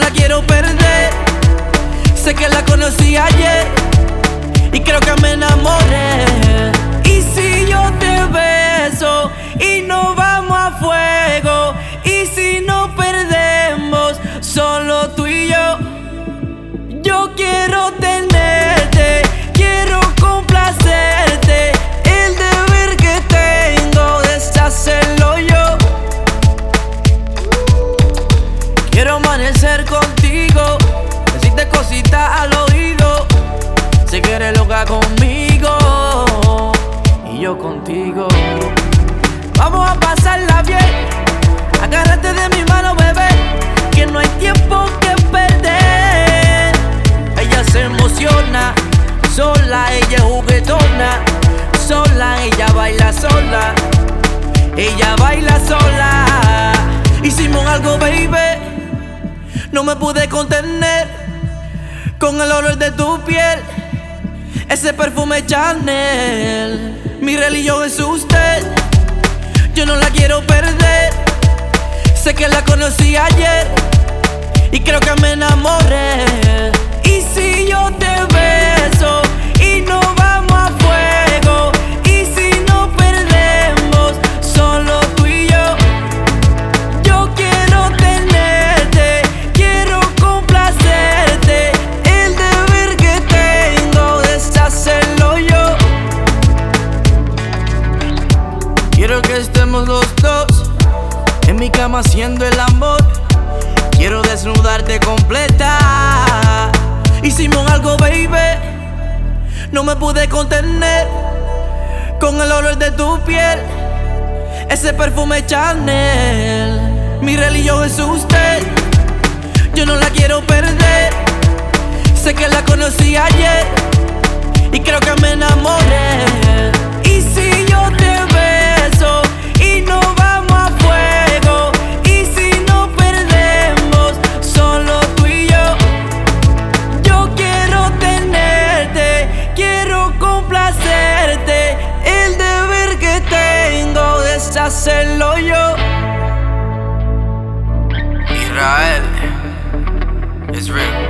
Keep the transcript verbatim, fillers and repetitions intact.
la quiero perder. Sé que la conocí ayer y creo que me enamoré. Y si yo te beso y nos vamos a fuego, y si no perdemos solo tú y yo, yo quiero tenerte, quiero complacerte. El deber que tengo es hacerlo yo. Quiero amanecer contigo, decirte cositas al oído. Sé que eres loca conmigo y yo contigo. Vamos a pasarla bien, agárrate de mi mano, bebé, que no hay tiempo que perder. Ella se emociona, sola, ella es juguetona, sola, ella baila sola, ella baila sola. Hicimos algo, baby, no me pude contener con el olor de tu piel, ese perfume Chanel. Mi religión es usted, yo no la quiero perder. Sé que la conocí ayer y creo que me enamoré. Y si yo te beso y nos vamos a fuego, y si no perdemos solo tú y yo, yo quiero tenerte, quiero complacerte. El deber que tengo es hacerlo yo. Quiero que estemos los dos en mi cama haciendo el amor. Quiero desnudarte completa. Hicimos algo, baby, no me pude contener con el olor de tu piel, ese perfume Chanel. Mi religión es usted, yo no la quiero perder. Sé que la conocí ayer y creo que me enamoré. Y si yo te beso y nos vamos a fuego, y si no perdemos solo tú y yo, yo quiero tenerte, quiero complacerte. El deber que tengo es hacerlo yo. Israel, it's real.